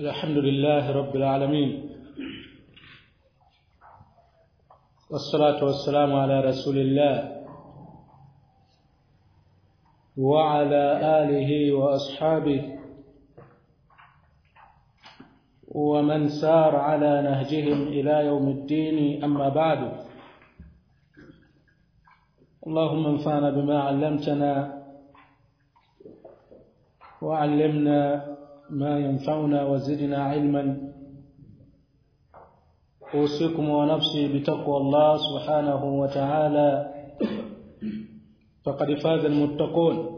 الحمد لله رب العالمين والصلاة والسلام على رسول الله وعلى آله وأصحابه ومن سار على نهجهم إلى يوم الدين أما بعد اللهم انفعنا بما علمتنا وعلمنا ما ينفعنا وزدنا علما أوصيكم ونفسي بتقوى الله سبحانه وتعالى فقد فاز المتقون.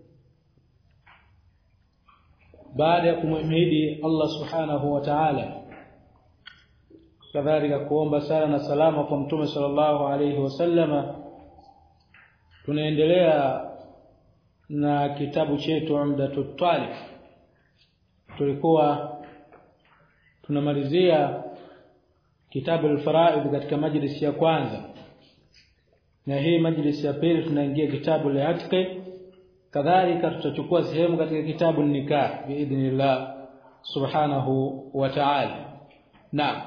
baada ya kumhimidi Allah subhanahu wa ta'ala kadhalika kuomba sala na salama kwa mtume sallallahu alayhi wasallama, tunaendelea na kitabu chetu Umdatut Talib. Tulikuwa tunamalizia kitabu al-Faraid katika majlisi ya kwanza, na hii majlisi ya pili tunaingia kitabu al-Atq. kadhalika tutachukua sehemu katika kitabu an-Nikah biidhnillah subhanahu wa ta'ala. Naam.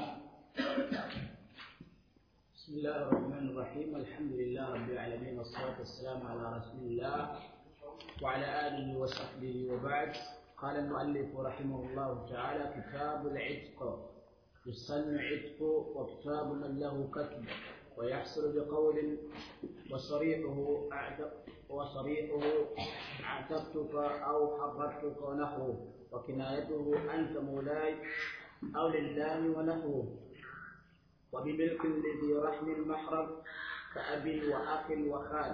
Bismillahir Rahmanir Rahim. Alhamdulillahi rabbil alamin wassalatu wassalamu ala rasulillah wa ala alihi wa sahbihi wa ba'd. قال المؤلف رحمه الله تعالى: كتاب العتق. يسن عتق وكتاب من له كتب، ويحصل بقول وصريحه اعتقتك أو حررتك ونحوه، وكنايته أنت مولاي أو لله ونحوه، وبملك لذي رحم المحرم كأب وأخ وخال،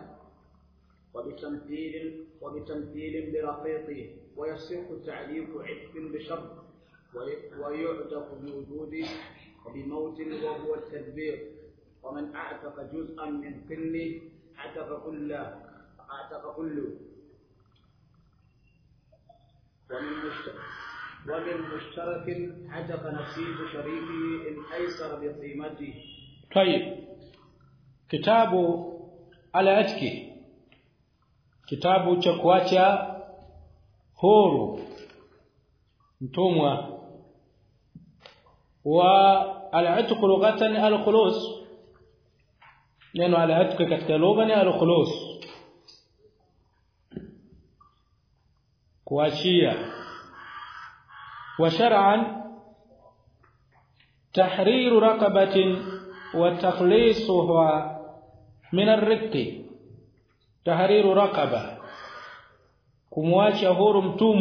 وبتمثيل برقيقه، ويصح تعريف عتق بشرط، ويعتق بوجوده وبموت وهو التدبير. ومن اعتق جزءا من قنه اعتق كله. ومن مشترك اعتق نصيب شريكه ان ايسر بقيمته. طيب، كتاب العتق kitabu cha kuacha huru mtumwa. Wa al-'atq lughatan al-khulus, neno al-'atq katika lugha ni al-khulus, kuachia. Wa shar'an tahriru raqabatin wa takhlisuha min ar-riqq. tahriru raqaba, kumwacha huru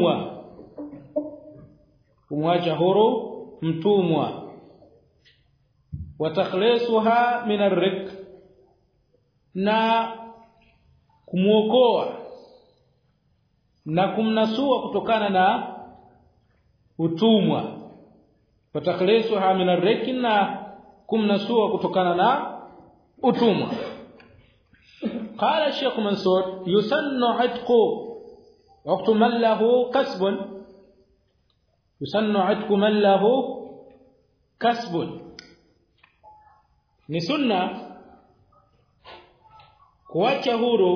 mtumwa, wa takhlisuha min ar-riq, na kumuokoa na kumnasua kutokana na utumwa. Wa takhlisuha min ar-riq, na kumnasua kutokana na utumwa. قال الشيخ منصور: يسن عتق وقت من له كسب. يسن عتق من له كسب. ni sunna kuacha huru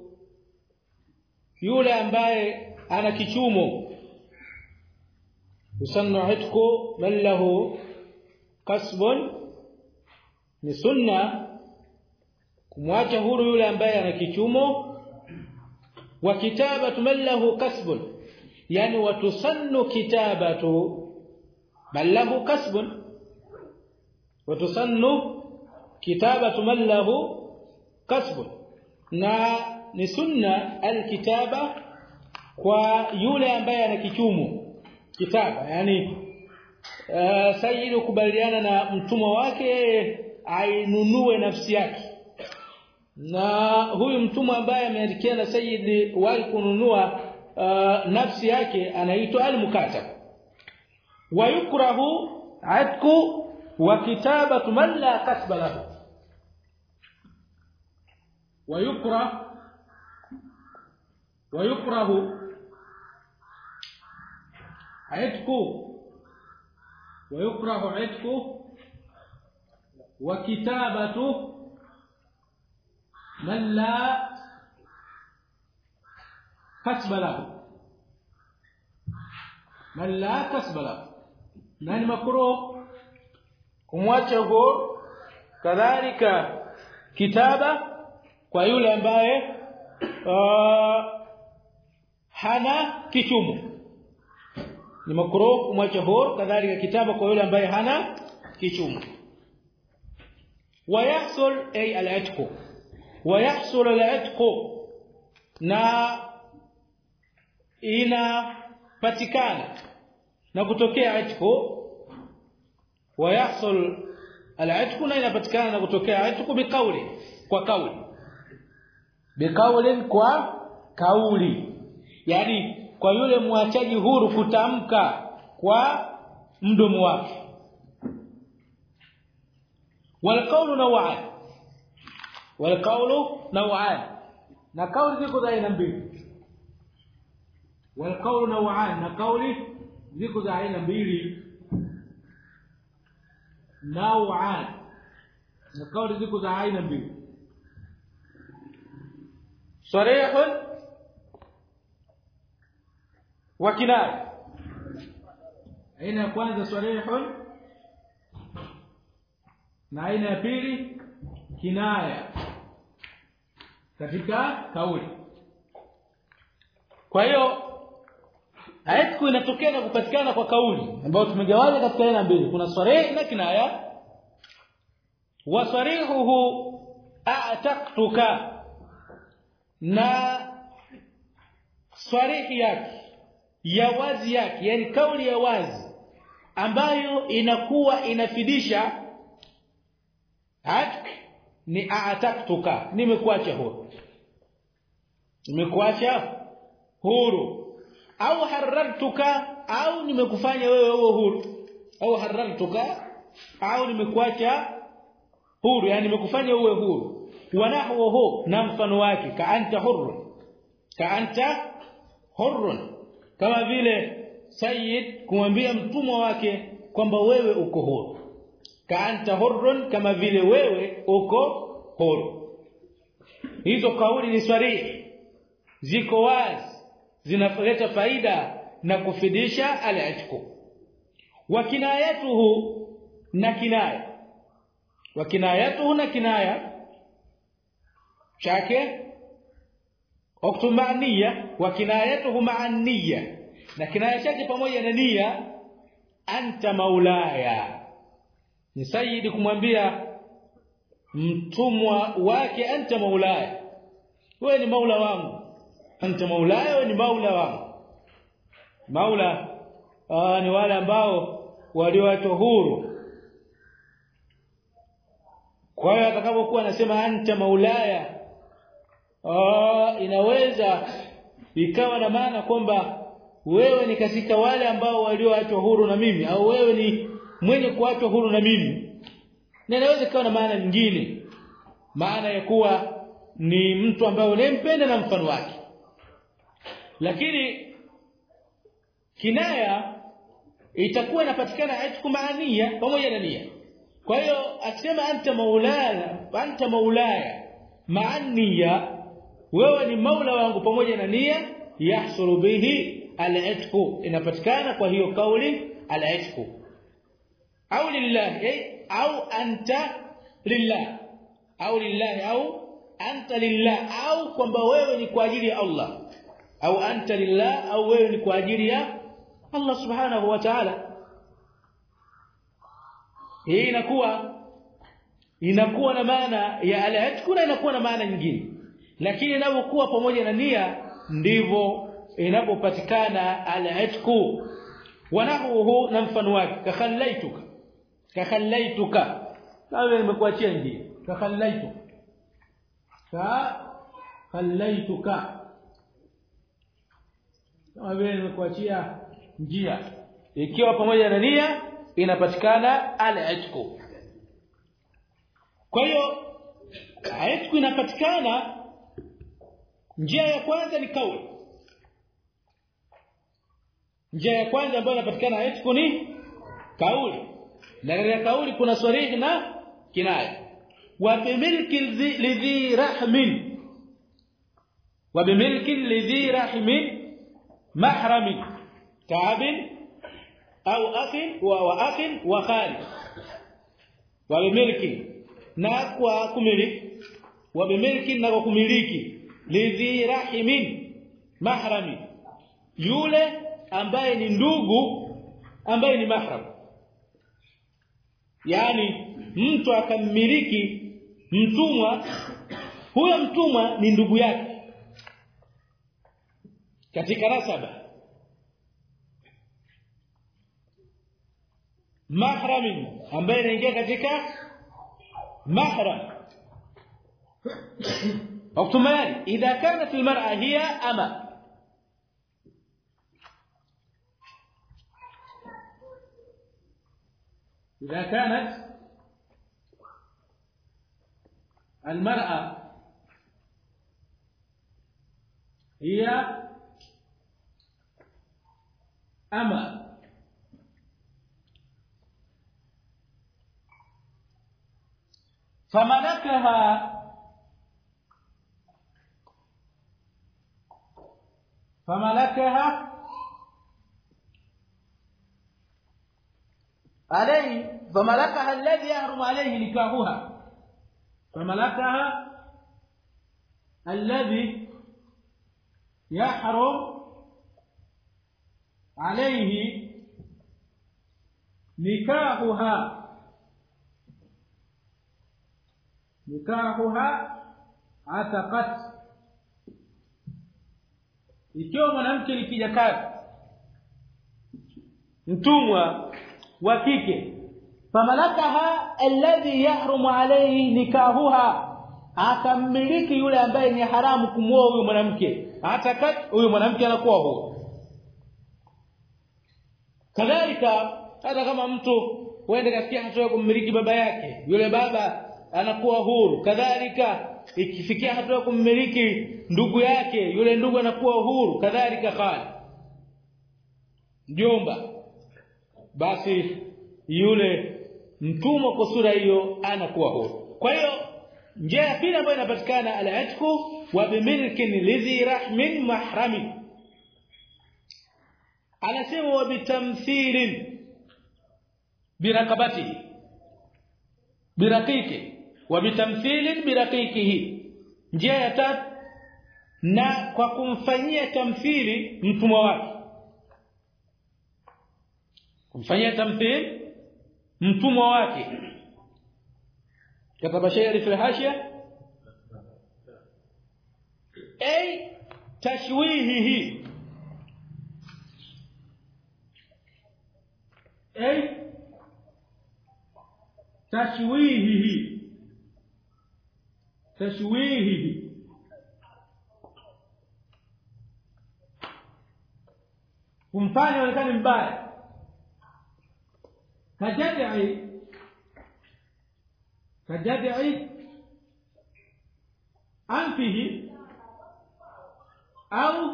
yule ambaye ana kichumo. yusannu itqu man lahu kasbun, ni sunna kumwacha huru yule ambaye ana kichumo. Wa kitabatu man lahu kasbun, yani watusannu kitabatu man lahu kasbun, watusannu kitabatu man lahu kasbun, na ni sunna alkitaba kwa yule ambaye ana kichumo. Kitaba yani sayyidu kubaliana na mtumwa wake ainunue nafsi yake, na huyu mtumwa ambaye ameandikia na sayyidi wali kununua nafsi yake anaitwa al-mukatab. Wa yukrahu atqu wa kitabatu man la kasba lahu. wa yukrahu atqu wa kitabatu من لا كسب له. na ni makruh kumwacha huru kadhalika kitaba kwa yule ambaye hana kichumo. Ni makruh kumwacha huru kadhalika kitaba kwa yule ambaye hana kichumo. ويحصل أي العتق ويحصل العتق na inapatikana na kutokea itqu ويحصل العتق na inapatikana na kutokea itqu biqauli kwa kauli biqaulin kwa kauli yani kwa yule mwachaji huru kutamka kwa mdomo wake. والقول نوعان والقول نوعان na kauli ziko za aina mbili. والقول نوعان na kauli ziko za aina mbili. نوعان na kauli ziko za aina mbili. صريح وكناية. aina ya kwanza صريح na aina ya pili kinaya katika kauli. Kwa hiyo aitku inatokea na kupatikana kwa kauli ambayo tumegawanya katika aina mbili, kuna sarih na kinaya. Wa sarihuhu a'taqtuka, na sarihi yake ya wazi yake, yani kauli ya wazi ambayo inakuwa inafidisha atq ni a'taqtuka, nimekuacha huru, nimekuacha huru. Au harartuka, au nimekufanya wewe uwe huru. Au harartuka, au nimekuacha huru, yani nimekufanya uwe huru. Wanahuhu, na mfano wake, ka anta hurrun, ka anta hurrun, kama vile sayyid kumwambia mtumwa wake kwamba wewe uko huru. Ka anta hurrun, kama vile wewe uko huru. Hizo kauli ni sarihi, ziko wazi, zinaleta faida na kufidisha al-itq. Wa kinayatuhu, na kinaya, wa kinayatuhu, na kinaya chake uktu ma'niya, wa kinayatuhu ma'anniya, na kinaya chake pamoja na nia. Anta maulaya, ni sayyidi kumwambia mtumwa wake, anta maulaya, wewe ni maula wangu. Anta maulaya, wewe ni maula wangu. Maula ni wale ambao walioachwa huru. Kwa hiyo atakapokuwa anasema anta maulaya, inaweza ikawa na maana kwamba wewe ni katika wale ambao walioachwa huru na mimi, au wewe ni mwenye kuachwa huru na mimi. Na inaweza ikawa na maana nyingine, maana ya kuwa ni mtu ambaye unempenda na mfano wake. Lakini kinaya itakuwa inapatikana itqu maania pamoja na nia. Kwa hiyo akisema anta maulaya maania, wewe ni maula wangu pamoja na nia, yahsulu bihi al-itqu, inapatikana kwa hiyo kauli al-itqu. Au lillah, au anta lillah, au lillah, au anta lillah, au kwamba wewe ni kwa ajili ya Allah, au anta lillah, au wewe ni kwa ajili ya Allah subhanahu wa ta'ala. Hii inakuwa na maana ya al-itq, na inakuwa na maana nyingine, lakini inapokuwa pamoja na nia ndivyo inapopatikana al-itq. Wanahuhu, na mfano wake, kakhallaituka, wewe nimekuachia njia. Kakhallaituka, kama vile nimekuachia njia. Ikiwa pamoja na nia inapatikana al-itq. Kwa hiyo itq inapatikana, njia ya kwanza ni kauli. Njia ya kwanza ambayo inapatikana itq ni kauli, na katika kauli kuna sarih na kinaya. Wa bimilki lidhi rahmin, wa bimilki lidhi rahmin mahramin, ta'abin au akhin wa akhin wa khali wa bimilki na kwa kumiliki wa bimilki na kwa kumiliki lidhi rahimin mahrami yule ambaye ni ndugu ambaye ni mahram yani mtu akamiliki mtumwa huyo mtumwa ni ndugu yake katika nasaba mahram ambaye anaingia katika mahram احتمال اذا كانت المراه هي اما اذا كانت المراه هي اما فملكها عليه فملكها الذي يحرم عليه نكاحها فملكها الذي يحرم عليه نكاحها عتقت ikiwa mwanamke ni kijakazi mtumwa wa kike famalakaha alladhi yahrumu alayhi nikahuha akamiliki yule ambaye ni haramu kumuoa huyo mwanamke atakat huyo mwanamke anakuwa huo kadhalika hata kama mtu uende katika hatua ya kumiliki baba yake yule baba anakuwa huru kadhalika ikifikia hatua ya kummiliki ndugu yake yule ndugu anakuwa huru kadhalika khali mjomba basi yule mtumwa kwa sura hiyo anakuwa huru kwa hiyo njia ya pili ambayo inapatikana al-atqu wa bimilkin lidhi rahmin mahrami anasema wa bitamthilin birakabati birakiki wa bitamthilin biraqiqihi njia ya tatu na kwa kumfanyia tamthili mtumwa wake kumfanyia tamthili mtumwa wake كتب شيخ في الحاشيه اي تشويهه تشويهه kumfanya onekane mbaya kajadai anfihi au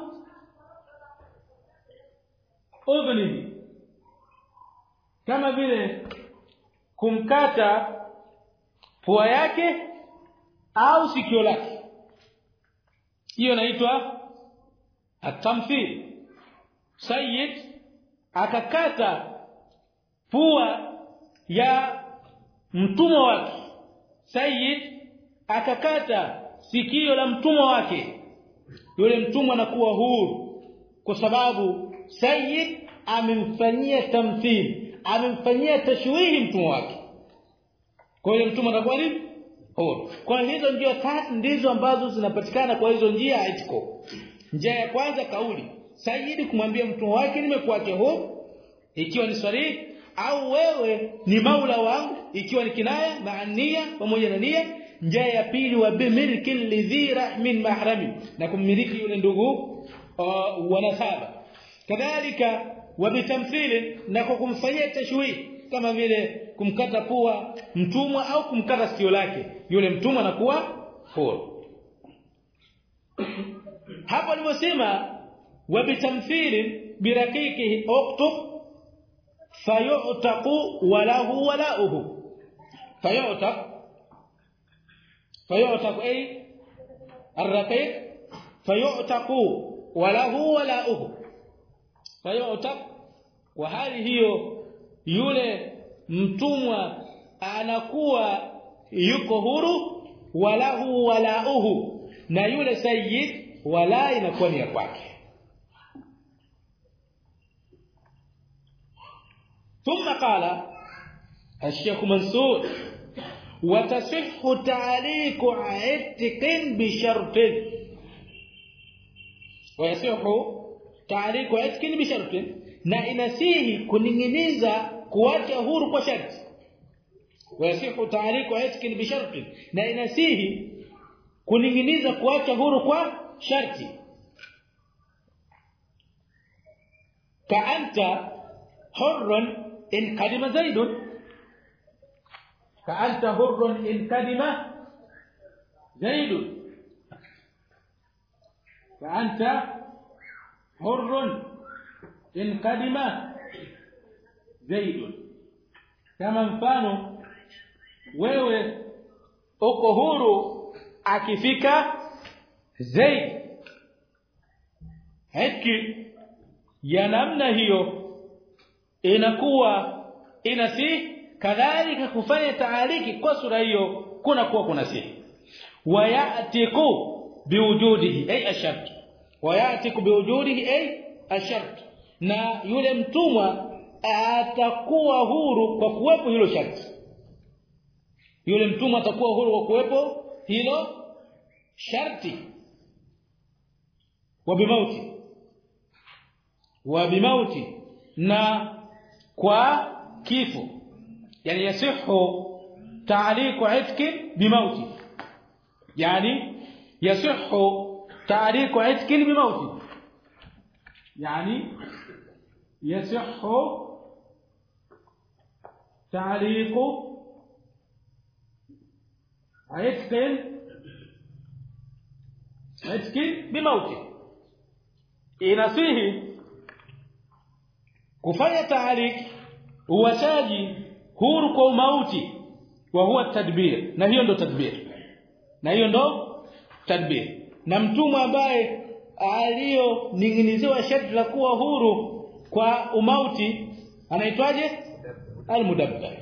udhnihi kama vile kumkata pua yake au sikio lake hiyo inaitwa atamthil sayyid akakata pua ya mtumwa wake sayyid akakata sikio la mtumwa wake yule mtumwa anakuwa huru kwa sababu sayyid amemfanyia tamthil amemfanyia tashwihi mtumwa wake kwa hiyo mtumwa anakuwa ni huru kwa hizo ndio tatu ndizo ambazo zinapatikana kwa hizo njia haitiko njia ya kwanza kauli sayyid kumwambia mtumwa wake nimekuacha huru ikiwa ni swali au wewe ni maula wangu ikiwa ni kinaya maania pamoja na nia njia ya pili wa bimilki lidhira min mahrami na kummiliki yule ndugu wa nasaba kadhalika wa bitamthili na kumfanyia tashwih kama vile kumkata pua mtumwa au kumkata sikio lake yule mtumwa anakuwa huru hapo aliposema wa bitamthili biraqiqihi uqtub fayu'taqu walahu wala'uhu فيعتق اي الرقيق فيعتق وله ولاؤه فيعتق kwa hali hiyo yule mtumwa anakuwa yuko huru, walahu walauhu, na yule sayyid wala inakuwa ni ya kwake. ثم قال الشيخ منصور وتصح تعليق عتق بشرط، ويصح تعليق عتق بشرط، na inasihi kuninginiza kuacha huru kwa sharti. ويصح تعليق عتق بشرط، na inasihi kuninginiza kuacha huru kwa sharti. كأنت حر إن قدم زيد، فأنت حر إن قدم زيد، فأنت حر إن قدم زيد. kama mfano wewe uko huru akifika Zaid. Haki ya namna hiyo inakuwa inasi kadhalika kufanya taaliki kwa sura hiyo kuna si wayatiku biwujudihi ay ashart, wayatiku biwujudihi ay ashart, na yule mtumwa atakuwa huru kwa kuwepo hilo sharti. Yule mtumwa atakuwa huru kwa kuwepo hilo sharti. wa bimauti na kwa kifo, yani yasihu ta'liqu itqi bimauti, yani yasihu ta'liqu itqi bimauti, yani yasihu ta'liqu itqi bimauti, inasihi kufanya ta'liq uwachaji huru kwa mauti, wa huwa tadbir, na hiyo ndo tadbir. Na mtumwa ambaye aliyoninginiziwa sharti la kuwa huru kwa umauti anaitwaje? Almudabbar.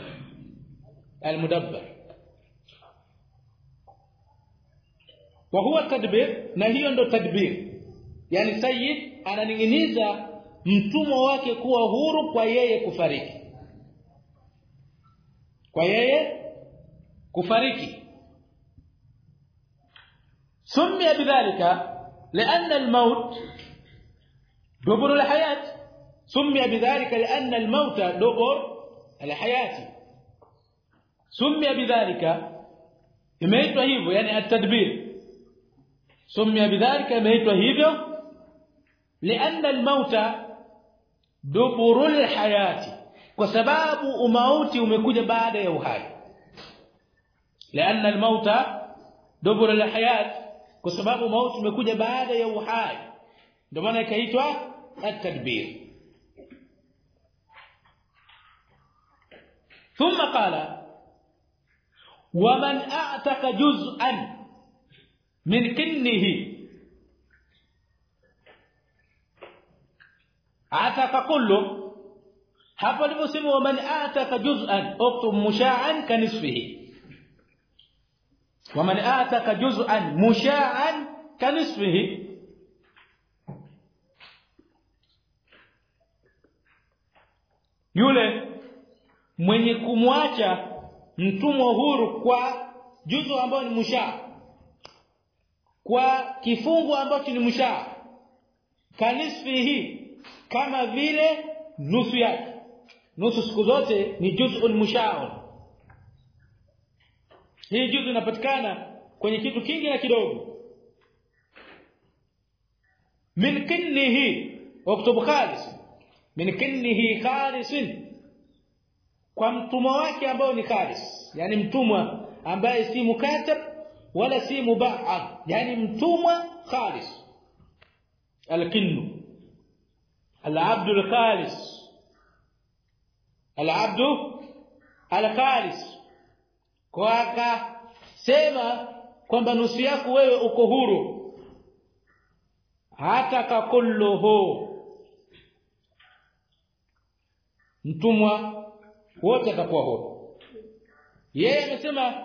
wa huwa tadbir, na hiyo ndo tadbir, yani sayyid ananinginiza mtumwa wake kuwa huru kwa yeye kufariki, سمي بذلك لأن الموت دبر الحياة، سمي بذلك لأن الموت دبر الحياة، سمي بذلك imeitwa hivyo, yani at-tadbir سمي بذلك imeitwa hivyo لأن الموت دبر الحياة، kwa sababu umauti umekuja baada ya uhai. لأن الموت دبر الحياة، kwa sababu mauti umekuja baada ya uhai, ndio maana ikaitwa at-tadbir. ثم قال ومن اعتق جزءا من كنه اعتق كله. hapo aliposema waman ataka juz'an uktub musha'an kanisfihi, waman ataka juz'an musha'an kanisfihi, yule mwenye kumwacha mtumwa huru kwa juzu ambayo ni musha, kwa kifungu ambacho ni musha, kanisfihi, kama vile nusu yake. Nusu siku zote ni juz'un musha'un. Hii juzu inapatikana kwenye kitu kingi na kidogo. min kinnihi uktub khalis, min kinnihi khalisin, kwa mtumwa wake ambao ni khalis, yani mtumwa ambaye si mukatab wala si muba'ad, yani mtumwa khalis. al-kinnu al-'abdu al-khalis, al-'abdu al-khalis, kwa sema kwamba nusu yako wewe uko huru, hata kakulluhu, mtumwa wote atakuwa huru. Yeye amesema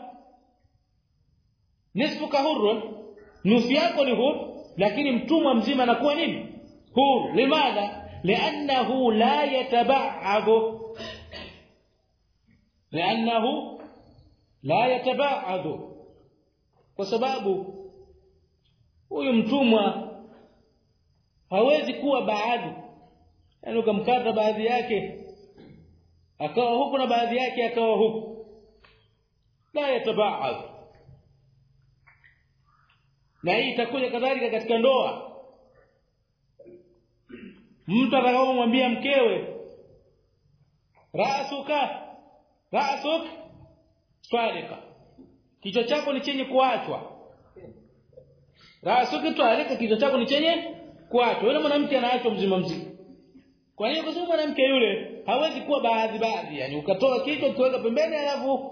nisfuka hurun, nusu yako ni huru, lakini mtumwa mzima anakuwa nini? Huru. Limadha? لانه لا يتبعد kwa sababu huyu mtumwa hawezi kuwa baadhi, yani ukamkata baadhi yake akawa huku na baadhi yake akawa huku, la yatabaad. Na hii itakuja kadhalika katika ndoa. Mtu atakapomwambia mkewe rasuk twalika, kichwa chako ni chenye kuachwa. Rasuk twalika, kichwa chako ni chenye kuachwa. Yule mwanamke anaachwa mzima mzima. Kwa hiyo kwa sababu mwanamke yule hawezi kuwa baadhi, yani ukatoa kichwa kuweka pembeni alafu.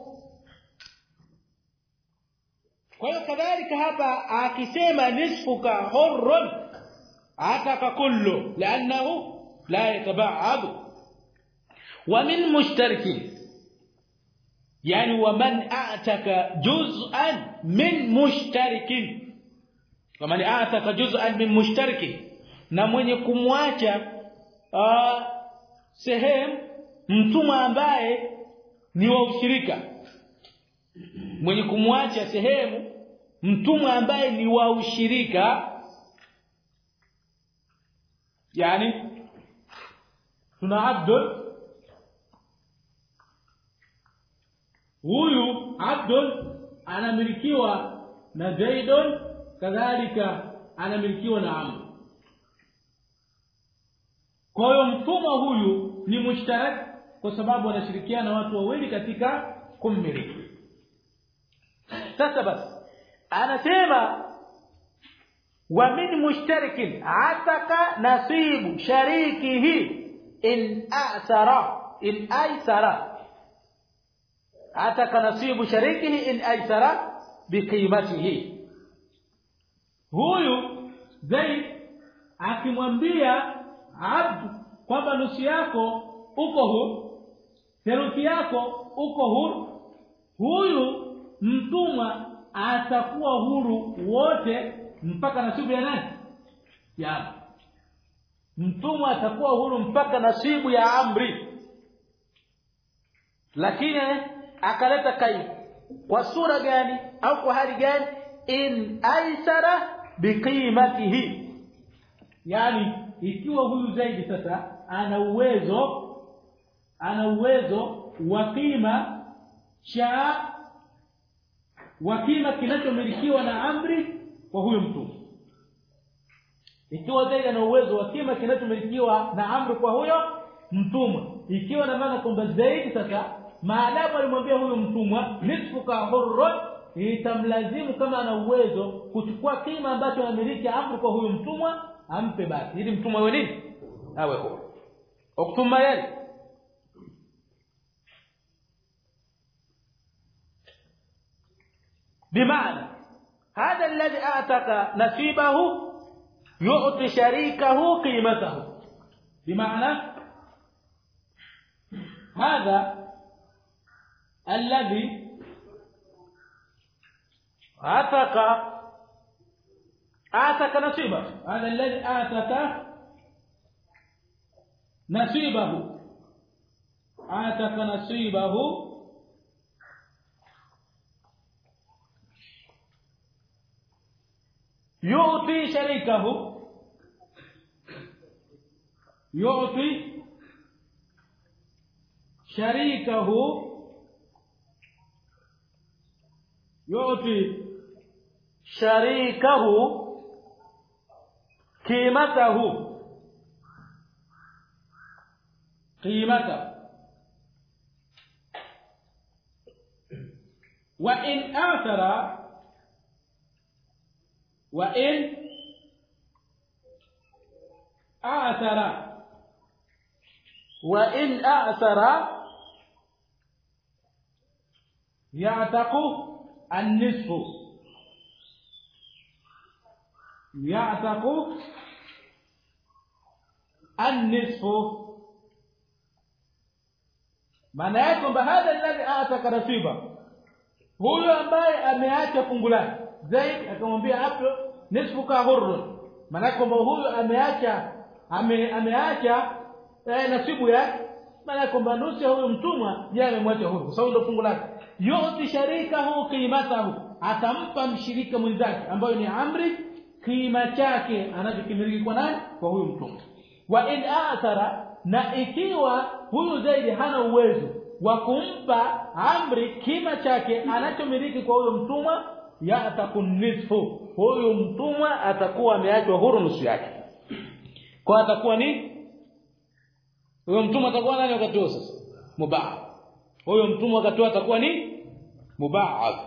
Kwa hiyo kadhalika hapa akisema nisfuka hurrun ataka kullu لانه لا يتبعد. ومن مشترك يعني ومن اعتق جزءا من مشترك، ومن اعتق جزءا من مشترك، na mwenye kumwacha sehemu mtumwa ambaye ni wa ushirika. Mwenye kumwacha sehemu mtumwa ambaye ni wa ushirika, yani tuna abdul, huyu abdul anamilikiwa na Zaidun, kadhalika anamilikiwa na Amr. Kwa hiyo mtumwa huyu ni mushtarak kwa sababu wanashirikiana watu wawili katika kummiliki. Sasa basi anasema wa min mushtarikin ataka nasibu sharikihi in aysara ataka nasibu sharikihi in aysara biqimatihi. Huyu Zaid akimwambia Abd kwamba nusu yako uko huru, theluthi yako uko huru, huyu mtumwa atakuwa huru wote mpaka nasibu ya nani? Ya mtumwa atakuwa huru mpaka nasibu ya Amri. Lakini akaleta kai kwa sura gani au kwa hali gani? In aisara biqimatihi, yani ikiwa huyu Zaidi sasa ana uwezo wa kima cha wakima kinachomilikiwa na Amri kwa huyo mtumwa. Ikiwa Zaidi ana uwezo wa kima kinachomilikiwa na Amri kwa huyo mtumwa, ikiwa na maana kwamba Zaidi sasa maadamu alimwambia huyo mtumwa nisfuka hurrun, itamlazimu kama ana uwezo kuchukua kima ambacho anamiliki Amri kwa huyo mtumwa ampe, basi ili mtumwa awe nini? Awe huru. Uktuma yali بمعنى هذا الذي اعتق نصيبه يعطي شريكه قيمته. بمعنى هذا الذي اعتق نصيبه، هذا الذي اعتق نصيبه يعطي شريكه قيمته وإن أعثر يعتق النصف، maana yake kwamba hadha alladhi ataka nasiba, huyo ambaye ameacha fungu lake. Zaid akamwambia hapo nisfuka hurrun, maana yake kwamba huyo ameacha nasibu yake, maana yake kwamba nusu huyo mtumwa yeye amemwacha huru kwa sababu ndio fungu lake. Yote sharika hu qimatahu, atampa mshirika mwenzake ambaye ni amri kima chake anachokimiliki kwa nani? Kwa huyo mtumwa. Wa in athara, na ikiwa huyu Zaidi hana uwezo wa kumpa amri kima chake anachomiliki kwa huyo mtumwa, ya atakun nisfu, huyo mtumwa atakuwa ameachwa huru nusu yake. Kwa atakuwa ni huyo mtumwa atakuwa nani wakati huo sasa? Mubaa. Huyo mtumwa wakati huo atakuwa ni mubaa.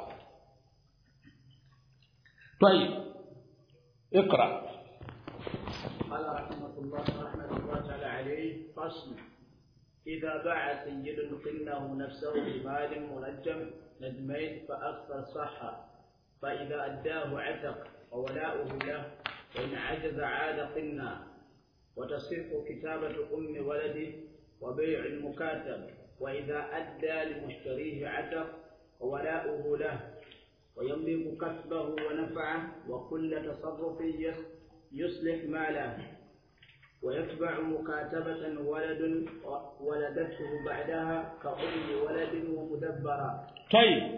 طيب اقرأ. قال رحمه الله تعالى عليه: فصل: إذا باع سيد قنه نفسه بمال منجم ندمين فأكثر صح، فإذا أداه عتق وولاؤه له، وإن عجز عاد قنا. وتصح كتابة أم ولده وبيع المكاتب، وإذا أدى لمشتريه عتق وولاؤه له، ويملك كسبه ونفعه وكل تصرف يصلح ماله، ويتبع مكاتبة ولد ولدته بعدها كأم ولد ومدبرا. طيب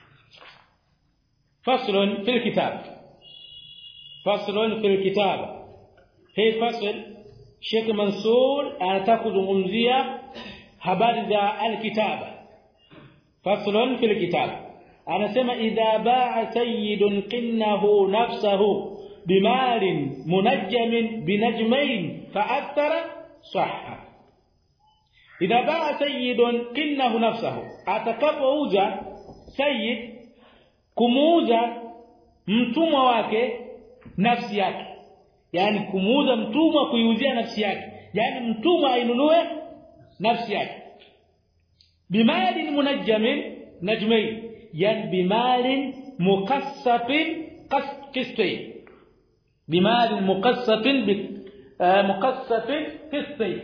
فصل في الكتاب. فصل في الكتاب. هي فصل Sheikh Mansur anataka kuzungumzia habari za alkitaba. Faslun fil kitab. Anasema idha ba'a sayyidun qinnahu nafsahu bimalin munajjamin binajmain fa'athara sahha. Idha ba'a sayyidun qinnahu nafsahu, atakapouza sayyid kumuuza mtumwa wake nafsi yake, yani kumuuza mtumwa kuiuzia nafsi yake, yani mtumwa ainunue nafsi yake. Bimalin munajjamin najmain, yani bimalin muqassafin qistain, bimalin muqassafin muqassafin qistain,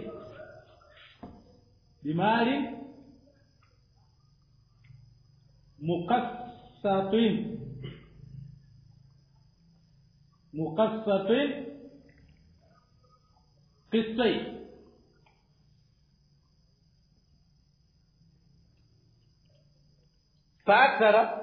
bimalin muqassafin قسطين. فأكثر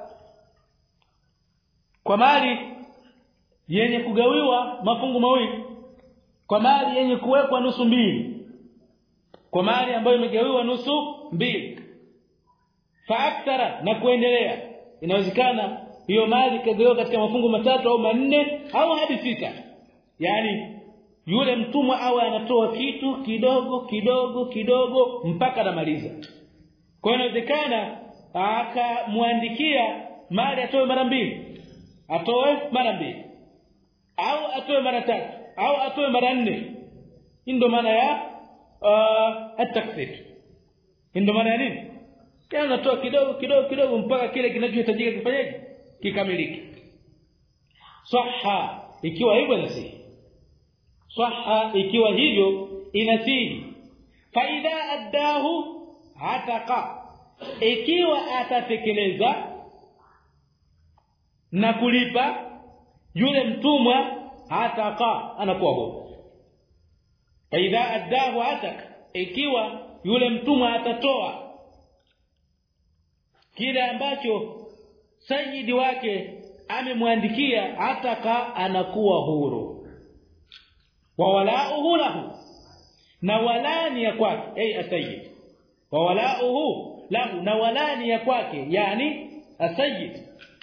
kwa mali yenye kugawiwa mafungu mawili, kwa mali yenye kuwekwa nusu mbili, kwa mali ambayo imegawiwa nusu mbili. Faaktara, na kuendelea. Inawezekana hiyo mali kagawiwa katika mafungu matatu au manne au hadi sita. Yani yule mtumwa awe anatoa kitu kidogo kidogo kidogo mpaka anamaliza. Kwa hiyo inawezekana akamwandikia mali atoe mara mbili, atoe mara mbili, au atoe mara tatu, au atoe mara nne. Ndio maana ya at-taksir. Ndio maana ya nini? Yaani anatoa kidogo kidogo kidogo mpaka kile kinachohitajika kifanyeje? Kikamilike. Sahha, ikiwa hivyo nasihi. Sahha, ikiwa hivyo inasihi. Fa idha addahu ataqa, ikiwa atatekeleza na kulipa yule mtumwa, ataqa, anakuwa huru. Fa idha addahu ataqa, ikiwa yule mtumwa atatoa kile ambacho sayyidi wake amemwandikia, ataka, anakuwa huru. Wa walauhu lahu, na walani ya kwake, ay asayyid. Wa walauhu lahu, na walani ya kwake, yani asayyid.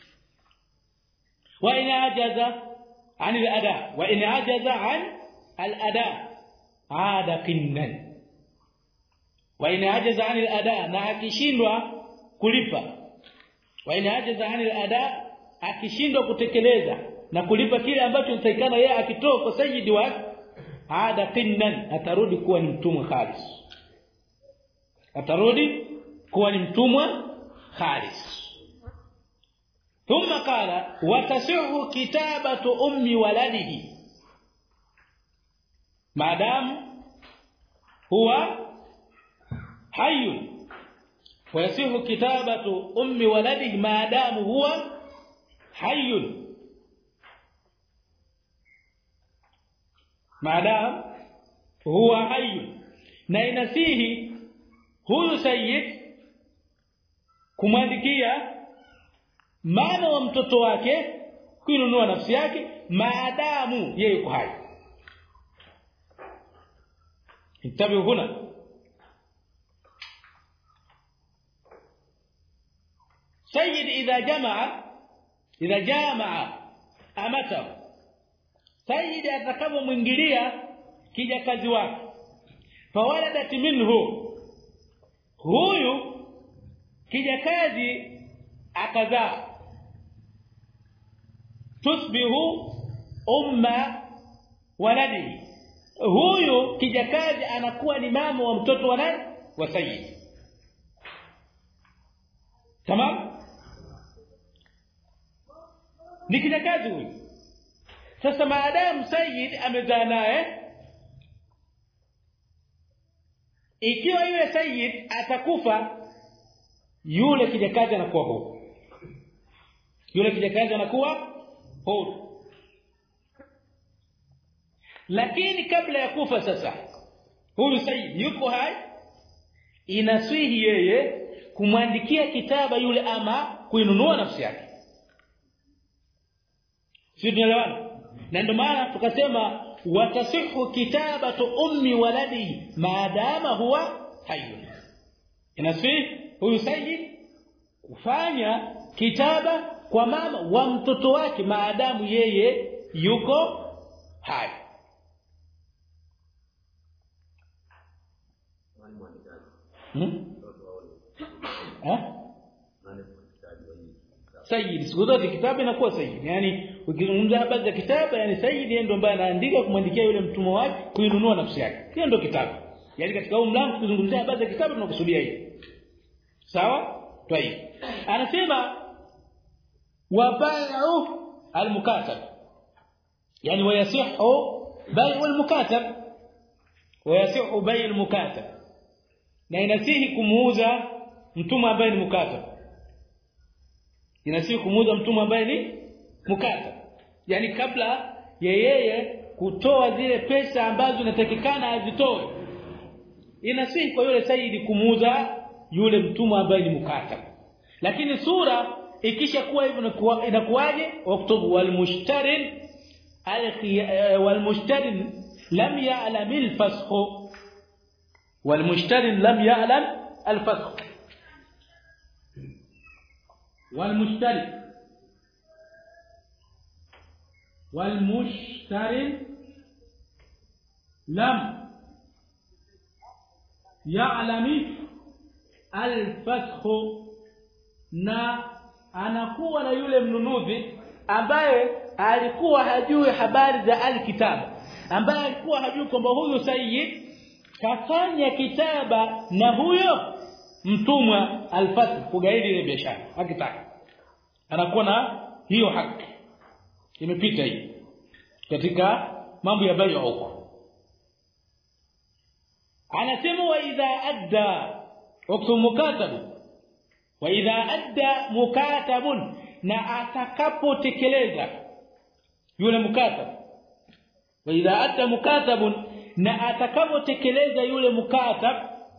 Wa in ajaza an al-ada, wa in ajaza an al-ada ada qinnan. Wa in ajaza an al-ada, na akishindwa kulipa. Wa in ajaza an al-ada, akishindwa kutekeleza na kulipa kile ambacho mtakana yeye akitoa kwa sayyidi wake, ada qinnan, atarudi kuwa ni mtumwa khalis. Atarudi kuwa ni mtumwa khalis. Thumma qala wa tasihu kitabatu ummi waladihi, maadamu huwa hayyun ويصح كتابة أم ولده ما دام هو حي ما دام هو حي na inasihi huyu sayyid kumwandikia mama wa mtoto wake kuinunua nafsi yake maadamu yeye yuko hai. Intabihu huna sayyid idha jamaa amata sayyid atakapomwingilia kijakazi wake fawaladat minhu huyu kijakazi akazaa tusbihu umma waladihi huyu kijakazi anakuwa ni mama wa mtoto wa nani wa sayyid. Tamam, ni kijakazi huyu. Sasa maadamu sayyid amezaa naye, ikiwa yule sayyid atakufa yule kijakazi anakuwa huru. Yule kijakazi anakuwa huru. Lakini kabla ya kufa sasa huyu sayyid yuko hai, inaswihi yeye kumwandikia kitaba yule ama kuinunua nafsi yake. Sio tunaelewana? Na ndio maana tukasema watasihu kitabatu ummi waladi maadama huwa hayyun. Inaswihi huyu sayyid kufanya kitaba kwa mama wa mtoto wake maadamu yeye yuko hai. Sayyid siku zote kitabu inakuwa sayyid. Yani ukizungumza habari za kitabu, yani sayyid ndiye ambaye anaandika kumwandikia yule mtumwa wake kuinunua nafsi yake. Hiyo ndio kitabu. Yani katika huu mlango kuzungumzia habari za kitabu tunakusudia hiyo. Sawa? Tayeb. Anasema wa bai'u al-mukatab. Yani wayasihu bai'u al-mukatab. Wayasihu bai'u al-mukatab. Na inasihi kumuuza mtumwa ambaye ni mukatab. Inasihi kumuuza mtumwa ambaye ni mukatab. Yani kabla ya yeye kutoa zile pesa ambazo zinatakikana azitoe, inasihi kwa yule sayyid kumuuza yule mtumwa ambaye ni mukatab. Lakini sura ikisha kuwa hivyo inakuwaje? Waktubu walmushtarin walmushtarin lam ya'lam al-fasakh والمشتري لم يعلم الفسخ والمشتري لم يعلم الفسخ na anakuwa na yule mnunuzi ambaye alikuwa hajui habari za alkitaba, ambaye alikuwa hajui kwamba huyu sayyid kafanya kitaba na huyo mtumwa alfasq kugaidi ile biashara. Akitaka anakuwa na hiyo haki. Imepita hii katika mambo ya bai'a huko. Anasema wa idha adda waktu mukatab, wa idha adda mukatabun, na atakapotekeleza yule mukatab, wa idha adda mukatabun, na atakapotekeleza yule mukatab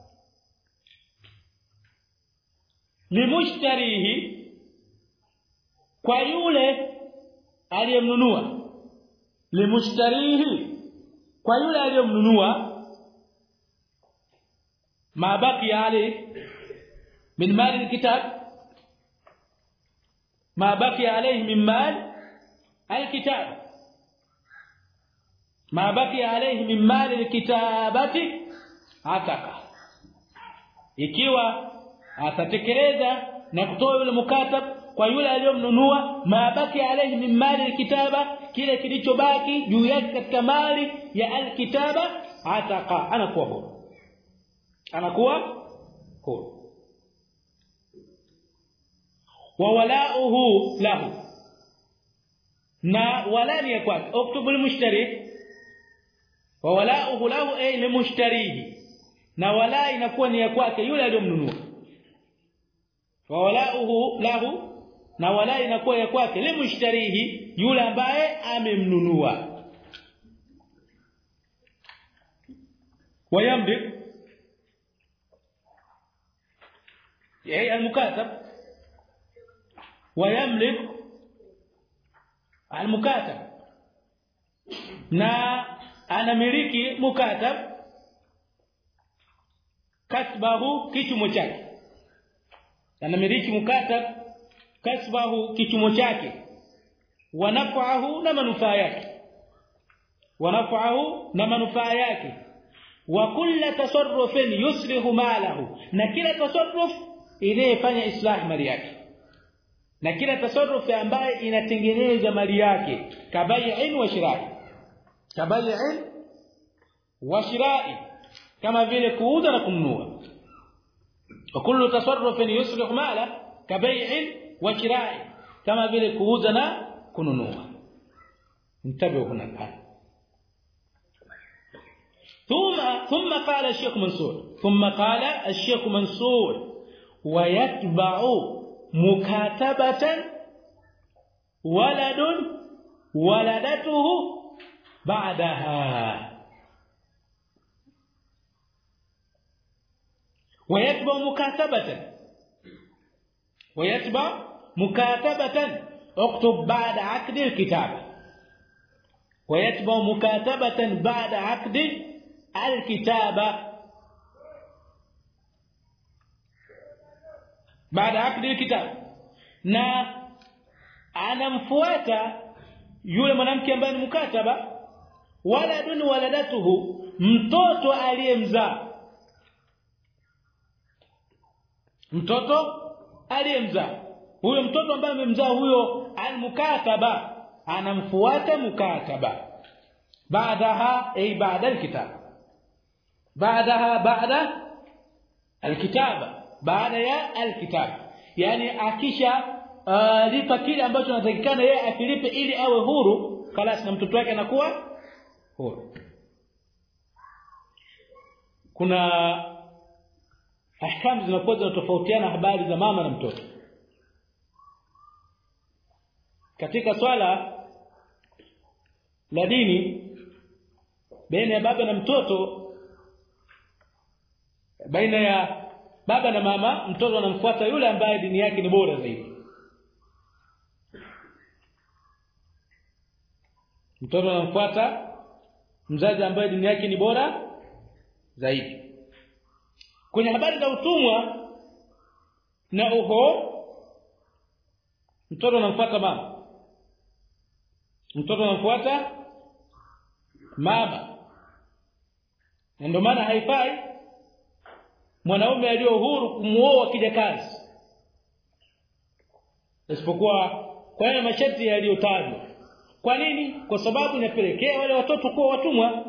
limushtarihi, kwa yule aliyemnunua, limushtarihi, kwa yule aliyemnunua, ma baqiya alayhi min mal alkitab, ma baqiya alayhi min mal alkitab, ma baqiya alayhi min mal alkitabati ataka. Ikiwa atatekeleza na kutoa yule mukatab kwa yule aliyomnunua, ma baqiya alayhi min mal alkitaba, kile kilichobaki juu yake katika mali ya alkitaba, ataka, anakuwa huru, anakuwa huru. Wa walauhu lahu, na walani ya kwake, uktubul mushtari wa walauhu lahu ay limushtarihi, na wala inakuwa ni ya kwake yule aliyomnunua. wa walauhu lahu, na wala inakuwa ya kwake limushtarihi, yule ambaye amemnunua. wayamlik yani almukatab, wayamlik almukatab, na anamiliki mukatab kasbahu, kichumo chake. Anamiliki mukatab kasbahu, kichumo chake, wa naf'ahu, na manufaa yake, wa naf'ahu, na manufaa yake, wa kullu tasarrufin yusrihu malahu, na kila tasarruf inayofanya islah mali yake, na kila tasarruf ambaye inatengeneza mali yake, kabai'in wa shira'i, kabai'in wa shira'i, kama vile kuuza na kununua. wa kullu tasarrufin yusrihu malahu kabai'in wa shira'i, kama vile kuuza na kununua. انتبهوا هنا الآن. ثم قال الشيخ منصور ويتبع مكاتبة ولد ولدته بعدها. ويتبع مكاتبة اكتب بعد عقد الكتابة. ويتبع مكاتبة بعد عقد الكتابة، بعد عقد الكتاب، na anamfuata yule mwanamke ambaye ni mukataba, waladun waladatuhu, mtoto aliyemzaa, mtoto aliyemzaa. Huyo mtoto ambaye amemzaa huyo almukataba anamfuata mukataba. baadaha ay baada alkitab, baadaha baada alkitaba, baada ya alkitab, yani akisha lipa kile ambacho anatakikana yeye akilipe ili awe huru, خلاص na mtoto wake anakuwa huru. Kuna ahkamu zinakuwa zinatofautiana habari za mama na mtoto. Katika swala la dini baina ya baba na mtoto, baina ya baba na mama, mtoto anamfuata yule ambaye dini yake ni bora zaidi. Mtoto anamfuata mzazi ambaye dini yake ni bora zaidi. Kwenye habari za utumwa na uho, mtoto anamfuata mama, mtoto anamfuata mama. Ndio maana haifai mwanaume aliye huru kumuoa kijakazi, isipokuwa kwa yale masharti yaliyotajwa. Kwa nini? Kwa sababu inapelekea wale watoto kuwa watumwa.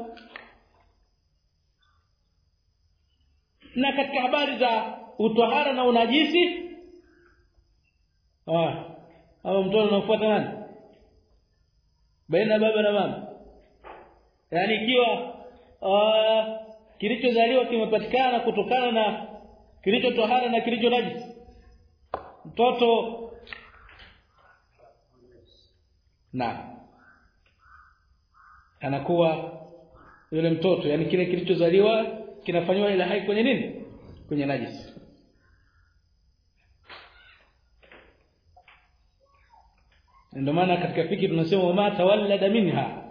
Na katika habari za utahara na unajisi, au mtoto anafuata nani? Baina baba na mama. Yaani ikiwa kilichozaliwa kimepatikana kutokana na kilicho tohara na kilicho najisi, mtoto na anakuwa yule mtoto, yani kile kilichozaliwa kinafanywa ila hai kwenye nini? Kwenye najisi. Ndio maana katika fiki tunasema ma tawallada minha,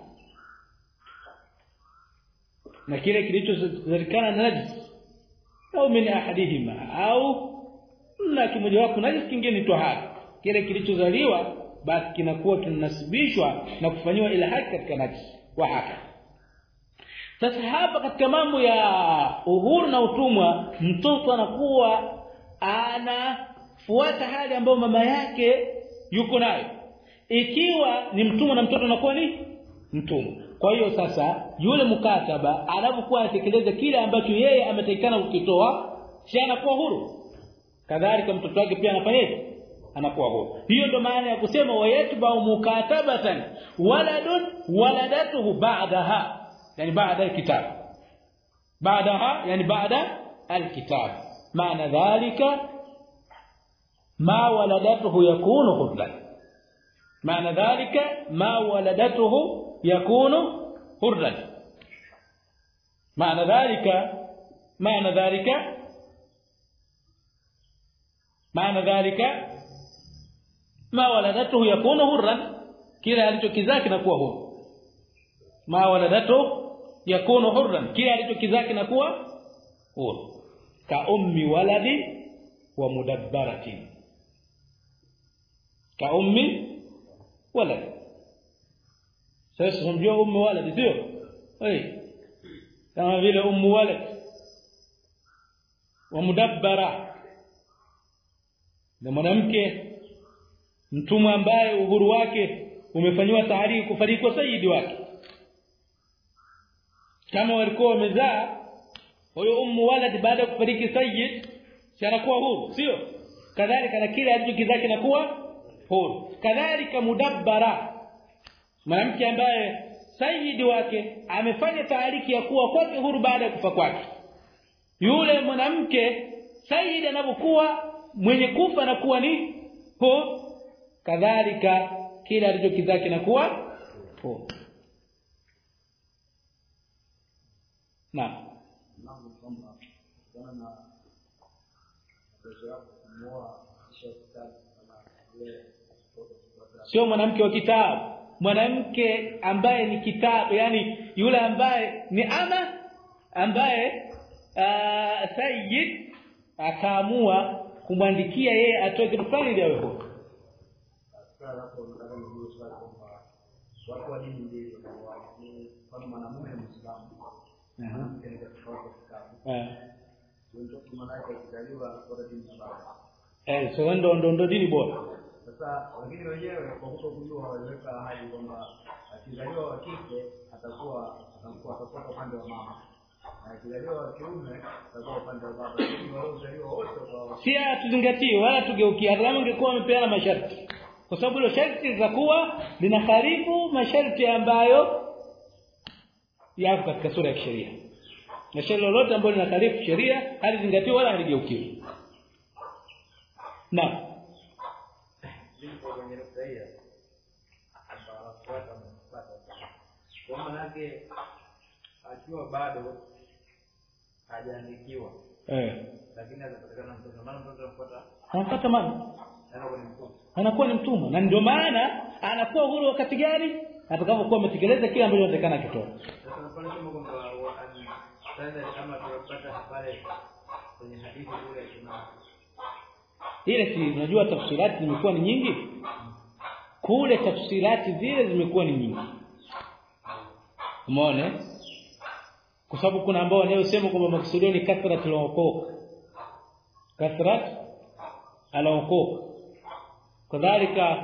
na kile kilichozalikana na najisi, au min ahadihima, au na kimoja wapo najisi kingine ni tohara, kile kilichozaliwa basi kinakuwa kinasibishwa na kufanywa ila haki katika najisi wa haka. Sasa hapa katika mambo ya uhuru na utumwa, mtoto anakuwa anafuata hali ambayo mama yake yuko nayo. Ikiwa ni mtumwa na mtoto anakuwa ni mtumwa. Kwa hiyo sasa yule mukataba anapokuwa anatekeleza kile ambacho yeye ametakikana kukitoa, si anakuwa huru. Kadhalika mtoto wake pia anafanyaje? Anakuwa huru. Hiyo ndio maana ya kusema wayatba mukatabatan waladun waladatuhu ba'daha, yani baada alkitab. Ba'daha yani baada alkitab. Maana dhalika ma waladatuhu yakunu hurran maana dhalika ma waladatuhu yakunu hurran maana dhalika ma waladatuhu yakunu hurran kila alichokizaa kinakuwa huru ma waladatuhu yakunu hurran kila alichokizaa kinakuwa huru ka ummi waladi wa mudabbaratin ka ummi walad sasa unajua ummi walad sio kama vile ummu walad wa mudabbara na mwanamke mtumwa ambaye uhuru wake umefanywa tahariki kufariki kwa sayyidi wake kama walikuwa wamezaa huyo ummu walad baada ya kufariki sayyid anakuwa huru sio kadhalika na kile alichokizaa kinakuwa huru kadhalika mudabbara mwanamke ambaye sayyidi wake amefanya tahariki ya kuwa kwake huru baada ya kufa kwake yule mwanamke sayyidi anapokuwa mwenye kufa anakuwa ni huru kadhalika kile alichokizaa kinakuwa huru na sio mwanamke wa kitabu mwanamke ambaye ni kitabu yani yule ambaye ni ama ambaye sayyid akaamua kumwandikia yeye atoe kitu fulani ili awe huru watu wa dini ndio kwa mwanamume Muislamu mwanamke ni katika kitabu ndio malaika kujaliwa kwa dini baba so ndo dini bora sasa wengine wenyewe kwa kutokujua waweka hali kwamba akizaliwa wa kike atakuwa upande wa mama na akizaliwa wa kiume atakuwa upande wa baba lakini wao wazaliwa wote kwa si tuzingatie wala tugeukia kama ingekuwa wamepeana masharti kwa sababu hilo sharti litakuwa linaharibu masharti ambayo yako katika sura ya sheria na sheria lolote ambalo linaharibu sheria halizingatiwi wala haligeukiwi na kwenye nukta hii kwa maana yake akiwa bado hajaandikiwa lakini anapatikana mtoto maana mtoto anapata mama anakuwa ni mtumwa na ndio maana anakuwa huru wakati gani atakapokuwa ametekeleza kile ambacho anatakana kitoa sasa pale kama kwamba sasa kama tunapata pale kwenye hadithi ile tuna ile si unajua tafsirati zimekuwa ni nyingi kule tafsirati zile zimekuwa ni nyingi umeona kwa sababu kuna ambao wanayosema kwamba maksudio ni kathratul uquq kathrat al-uquq kadhalika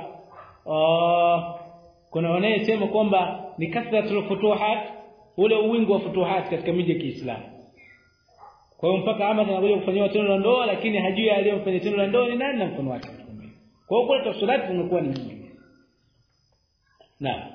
kuna wanayosema kwamba ni kathratul futuhat ule wingi wa futuhat katika miji ya Kiislamu kwa hiyo mpaka Ahmad anakuja kufanywa tendo la ndoa lakini hajui aliyemfanyia tendo la ndoa ni nani na mfano wake kwa hiyo kwa tafsirati zimekuwa ni nyingi na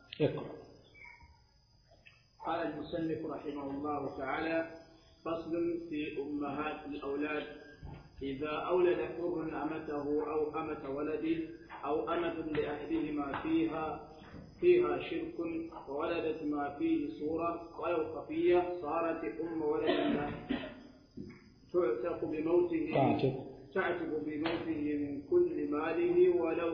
قال المصنف رحمه الله تعالى فصل في أمهات الأولاد إذا أولد حر أمته أو أمة ولد أو أمة لأحدهما فيها شرك وولدت ما فيه صورة ولو خفية صارت أم ولد له تعتق بموته من كل ماله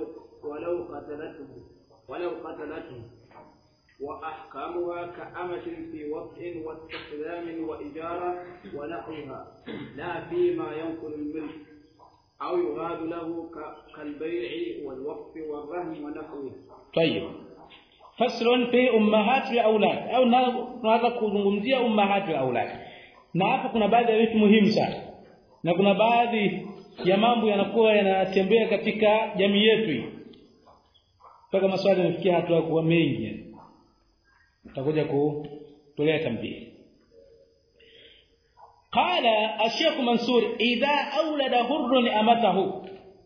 ولو قتلته وأحكامها كأمة في وطء واستخدام وإجارة ونحوها لا فيما ينقل الملك أو يغاد له كالبيع والوقف والرهن ونحوه. طيب فصل في أمهات الأولاد أو نهذا kuzungumzia أمهات الأولاد na hapo kuna baadhi ya vitu muhimu sana na kuna baadhi ya mambo yanakuwa yanatembea katika jamii yetu hii mpaka maswali yanafikia hatua kuwa mengi tutakuja kutolea tambii qala ash-shaykh Mansur idha awlada hurrun amatahu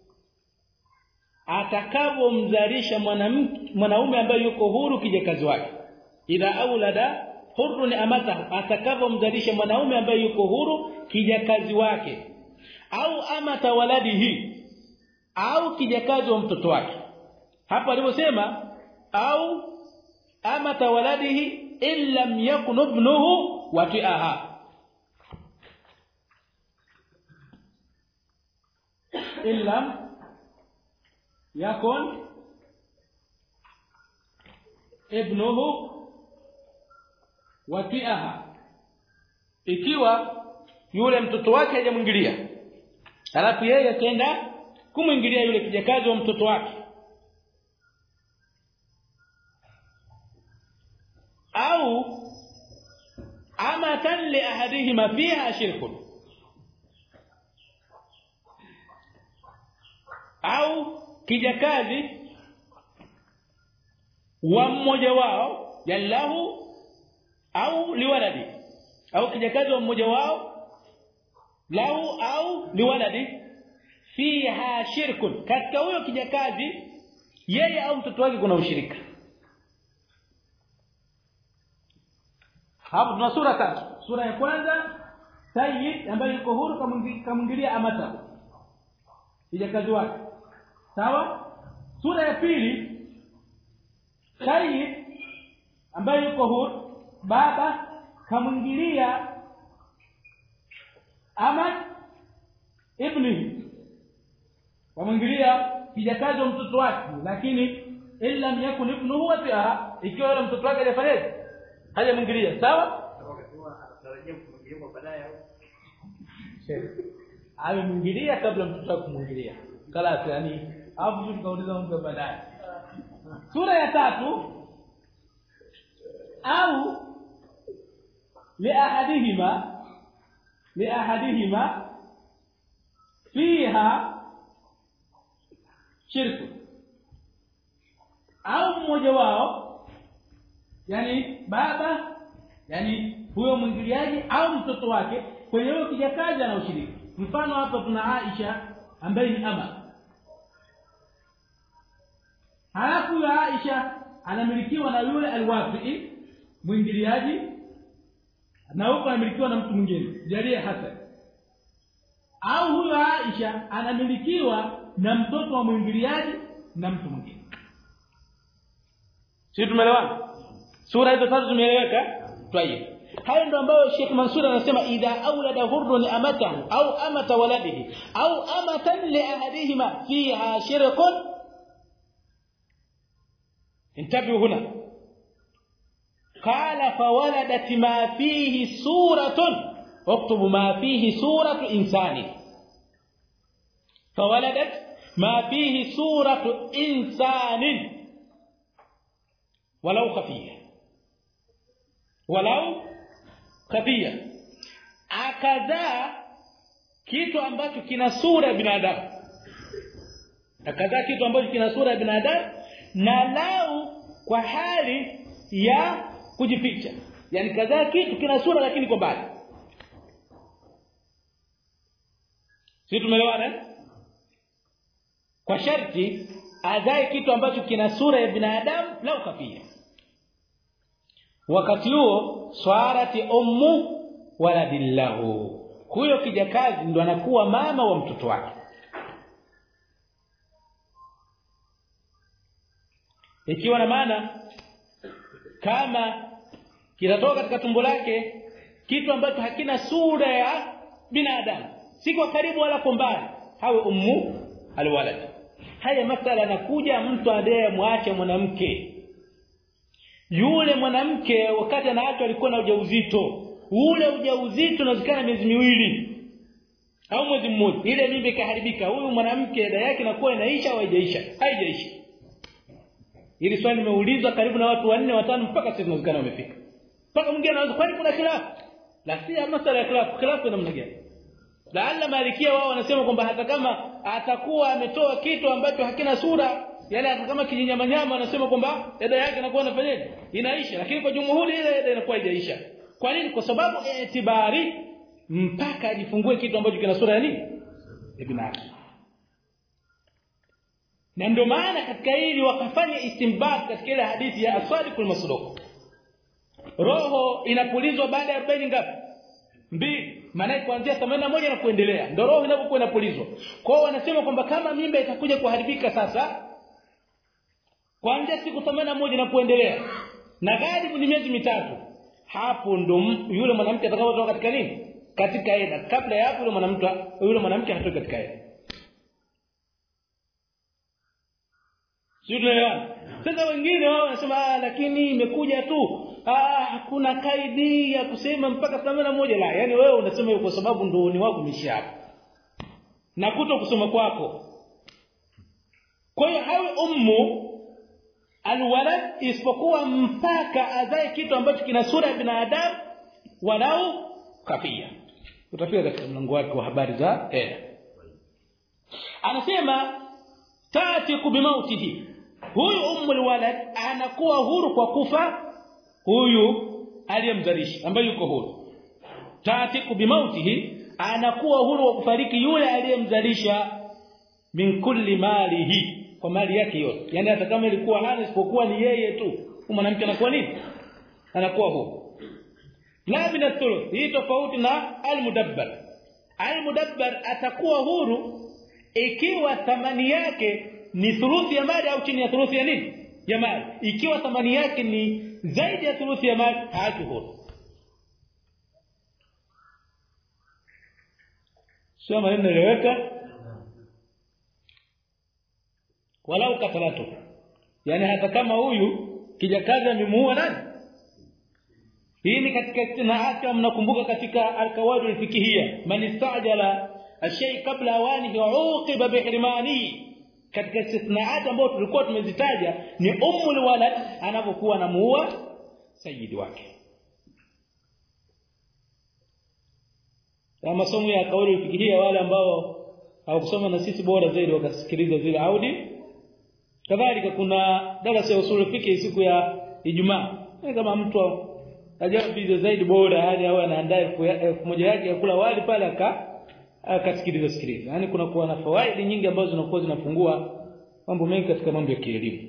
atakapomzalisha mwanaume ambaye yuko huru kijakazi wake idha awlada hurrun amatahu atakapomzalisha mwanaume ambaye yuko huru kijakazi wake au amata waladihi au kijakazi wa mtoto wake. Hapa aliposema au amata waladihi illam yakun ibnuhu wati'aha, illam yakun ibnuhu wati'aha, ikiwa yule mtoto wake hajamwingilia alafu yeye akaenda kumwingilia yule kijakazi wa mtoto wake, au amatan li ahadihima fiha shirkun, au kijakazi wa mmoja wao jallahu au liwaladi, au kijakazi wa mmoja wao lahu au liwaladi fiha shirkun, katika huyo kijakazi yeye au mtoto wake kuna ushirika. Hapo tuna sura tatu. Sura ya kwanza sayyid ambaye yuko huru kamwingilia amata kijakazi wake, sawa. Sura ya pili sayyid ambaye yuko huru baba kamwingilia ama ibni, kamwingilia kijakazi wa mtoto wake, lakini illa yakun ibnuhu wati'aha, ikiwa yule mtoto wake hajafanyaje, hajamwingilia, sawa. Amemwingilia kabla mtoto wake kumwingilia, kala yani hapo tukauliza mambo baadaye. Sura ya tatu au liahadihima fiha shirku, au mmoja wao yani baba, yani huyo mwingiliaji au mtoto wake kwenye huyo kijakazi ana ushiriki. Mfano hapa tuna Aisha ambaye ni ama, halafu ya Aisha anamilikiwa na yule alwafi mwingiliaji, na huko anamilikiwa na mtu mwingine jaria Hasan, au huyo Aisha anamilikiwa na mtoto wa mwingiliaji na mtu mwingine. Sisi tumeelewana? Sura hizo tatu zimeeleweka? Tayeb. Hayo ndio ambayo Sheikh Mansur anasema idha awlada hurrun amatahu au amata waladihi au amatan li ahadihima fiha shirkun. Intabihu huna. قال فولدت ما فيه سورة، اكتب ما فيه سورة إنسان، فولدت ما فيه سورة إنسان ولو خفية، ولو خفية، akazaa kitu ambacho kina sura ya binadamu, akazaa kitu ambacho kina sura ya binadamu na lau kwa hali ya kujificha, yani kadhaa kitu kina sura lakini kwa mbali. Sisi tumeelewana? Kwa sharti azae kitu ambacho kina sura ya binadamu lau kafia. Wakati huo swarati ummu waladillahu, huyo kijakazi ndo anakuwa mama wa mtoto wake. Ikiwa na maana kama kinatoka katika tumbo lake kitu ambacho hakina sura ya binadamu, si kwa karibu wala kwa mbali, hawe ummu alwalad. Haya masala yanakuja mtu anayemwacha mwanamke, yule mwanamke wakati anaachwa alikuwa na ujauzito, ule ujauzito unazikana miezi miwili au mwezi mmoja, ile mimba ikaharibika, huyu mwanamke dada yake inakuwa inaisha au haijaisha? Haijaisha. Ili swali limeulizwa karibu na watu 4 5 mpaka sisi tunazikana wamefika. Mpaka mwingine anaweza kwani kuna khilafu. La si masala ya khilafu namna gani? Laalla malikia wao wanasema kwamba hata kama atakuwa ametoa kitu ambacho hakina sura, yale hata kama kijinyamanyama anasema kwamba dada yake inakuwa inafanyaje? Inaisha, lakini kwa jumhuri ile dada inakuwa haijaisha. Kwa nini? Kwa sababu itibari mpaka ajifungue kitu ambacho kina sura ya nini? Ya binadamu. Na ndio maana katika hili wakafanya istinbat katika ile hadithi ya As-Sadiqul Masduq. Roho inapulizwa baada ya 40 ngapi? mbili, maana kuanzia 81 na kuendelea ndio roho inapokuwa inapulizwa. Kwa hiyo wanasema kwamba kama mimba itakuja kuharibika sasa kuanzia siku 81 na kuendelea na ghalibu ni miezi mitatu, hapo ndo yule mwanamke atakapotoka katika nini? Katika eda. Kabla ya hapo yule mwanamke hatoki katika eda. Sio? Sasa wengine wao wanasema lakini imekuja tu. Hakuna kaidi ya kusema mpaka 81 la. Yaani wewe unasema hiyo kwa sababu ndio ni wako umeshia hapo. Na kuto kusoma kwako. Kwa hiyo hawe ummu alwalad isipokuwa mpaka azae kitu ambacho kina sura ya binadamu walau kafia. Utafika katika mlango wake wa habari za anasema tatiku bimautihi, huyu ummul walad anakuwa huru kwa kufa huyu aliyemzalisha ambaye yuko huru. Tatiku bimautihi, anakuwa huru wa kufariki yule aliyemzalisha min kulli malihi, kwa mali yake yote. Yani hata kama ilikuwa hana isipokuwa ni yeye tu, mwanamke anakuwa nini? Anakuwa huru. La min athuluth, hii tofauti na almudabbar. Almudabbar atakuwa huru ikiwa thamani yake ni thuluthi ya mali au chini ya thuluthi ya nini? Ya mali. Ikiwa thamani yake ni zaidi ya thuluthi ya mali, haachi huru. Sio maneno yeleweka? Walau katalatu. Yani hata kama huyu kijakazi amemuua nani? Hii ni katika istinaati, mnakumbuka katika al-qawaid al-fiqhiyya, man istajala ashay qabla awanihi uqiba bihrimani. Katika istinaati ambayo tulikuwa tumezitaja ni ummul walad anapokuwa anamuua sayyidi wake. Kama masomo ya qawaid al-fiqhiyya, wale ambao hawakusoma na sisi bora zaidi wakasikiliza zile audi. Kadhalika kuna darasa ya usul fiqh siku ya Ijumaa. Kama mtu ajabu video zaidi bora hadi awe anaandaa elfu moja yake ya kula wali pale akasikiliza. Yaani kuna kuwa na fawaidi nyingi ambazo zinakuwa zinafungua mambo mengi katika mambo ya kielimu.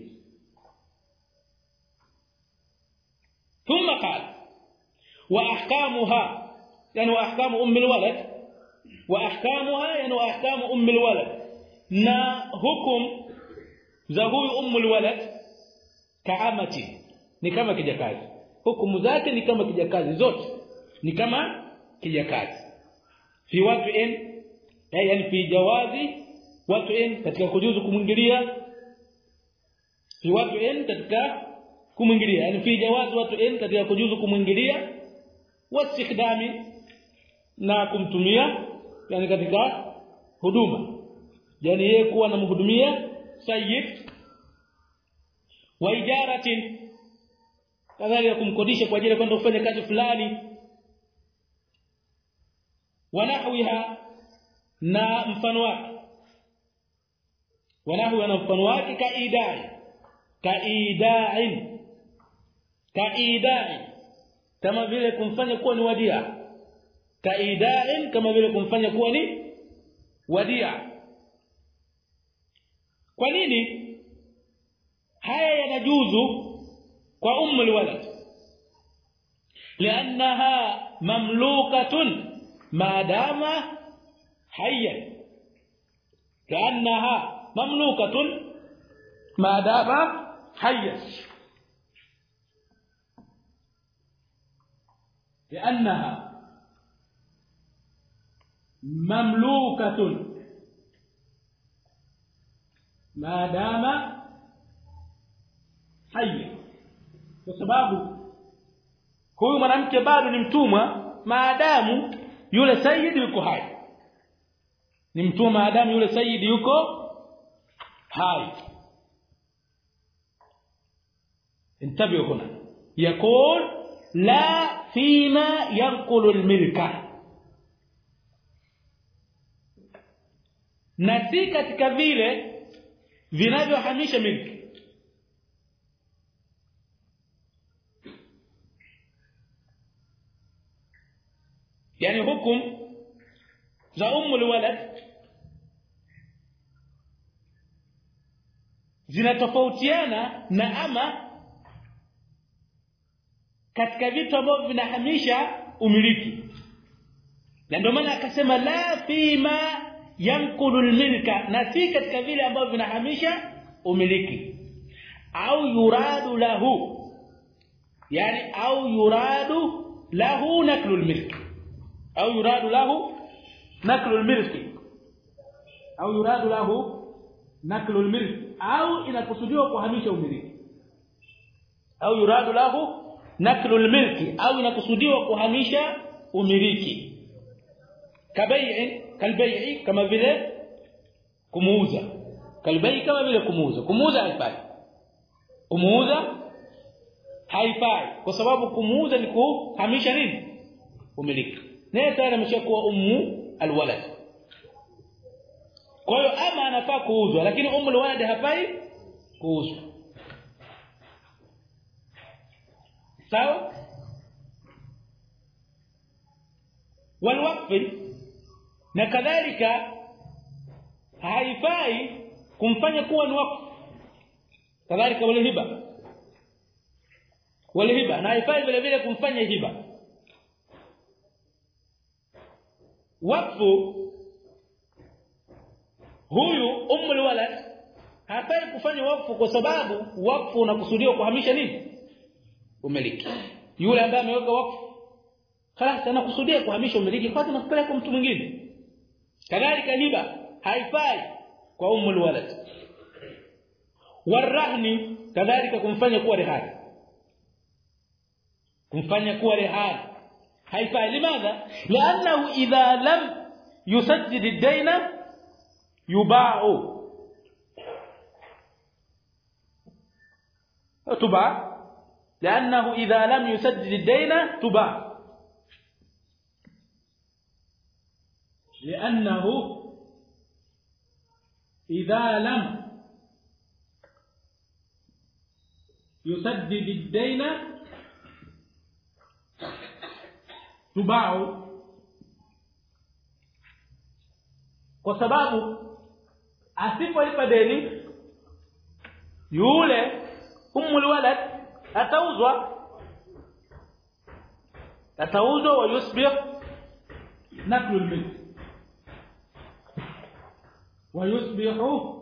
Thumma qala wa ahkamuha, yani wa ahkamu ummul walad, wa ahkamuha yani wa ahkamu ummul walad, na hukum za huyu ummul walad kaamati, ni kama kijakazi. Hukumu zake ni kama kijakazi, zote ni kama kijakazi. Fi wat'in, yani fi jawazi wat'in, katika kujuzu kumwingilia. Fi wat'in, katika kumwingilia, yani fi jawazi wat'in, katika kujuzu kumwingilia. Wastikhdami, na kumtumia, yani katika huduma, yani yeye kuwa anamhudumia sayyid. Wa ijaratin, kadhalika kumkodisha kwa ajili ya kwenda kufanya kazi fulani. Wanahwiha, na mfano wake. Wanahwiha, na mfano wake kaidai, kama vile kumfanya kuwa ni wadia. Kaidai, kama vile kumfanya kuwa ni wadia. Kwa nini haya yanajuzu kwa ummul walad? Liannaha mamlukatun maadama hayyan. Liannaha mamlukatun maadama hayyan. liannaha mamlukatun maadama hayya, kwa sababu huyu mwanamke bado ni mtumwa maadamu yule sayyid yuko hai. Ni mtumwa maadamu yule sayyid yuko hai. انتبهوا هنا، يقول لا فيما ينقل الملكه، na si katika vile vinavyohamisha milki. Yani hukum za ummul walad zinatofautiana na ama katika vitu ambavyo vinahamisha umiliki. na ndio maana akasema la fima yankulu almilka, na si katika vile ambavyo vinahamisha umiliki. Au yuradu lahu, yani au yuradu lahu naklu almilki, au yuradu lahu naklu almilki, au yuradu lahu naklu almilki, au inakusudiwa kuhamisha umiliki. Au yuradu lahu naklu almilki, au inakusudiwa kuhamisha umiliki. Kalbai'i, kama vile kumuuza. Kalbai'i kama vile kumuuza. Kumuuza haifai. Kumuuza haifai kwa sababu kumuuza ni kuhamisha nini? Umiliki. Naye tayari ameshakuwa ummu alwalad. Kwa hiyo ama anafaa kuuzwa, lakini ummu alwalad hafai kuuzwa. Sawa? Walwaqf, na kadhalika haifai kumfanya kuwa ni wakfu. Kadhalika walihiba na haifai vile vile kumfanya hiba. Wakfu huyu ummul walad hafai kufanya wakfu kwa sababu wakfu unakusudiwa kuhamisha nini? Umiliki. Yule ambaye ameweka wakfu خلاص anakusudia kuhamisha umiliki kwa sababu anapeleka mtu mwingine. Kadhalika hiba haifai kwa ummul walad. Warahni kadhalika kumfanya kuwa rehani. Kumfanya kuwa rehani haifai. Limadha? Li'annahu idha lam yusaddid ad-dayna yuba'u. تباع لأنه إذا لم يسدد الدين تباع. لأنه إذا لم يسدد الدين تباع kwa sababu asipolipa deni yule ummul walad atauzwa wa yusbih naklu al-milk wa yusbihu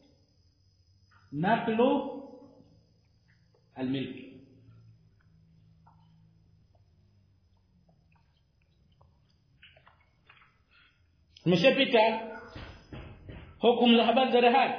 naklu al-milk. Mshapita hukumu za habari za rehani,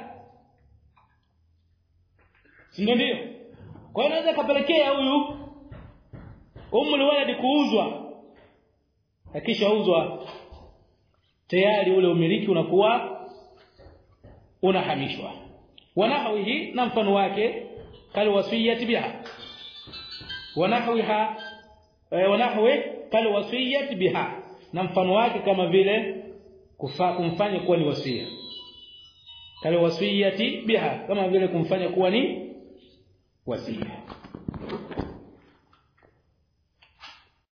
ndio kwa hiyo anaweza kapelekea huyu ummul walad kuuzwa, akishauzwa tayari ule umiliki unakuwa unahamishwa. Wanahwihi, na mfano wake kal wasiyati biha, wanahwiha wanahwi kal wasiyati biha, na mfano wake kama vile kumfanya kuwa ni wasia. Kal wasiyati biha, kama vile kumfanya kuwa ni wasia.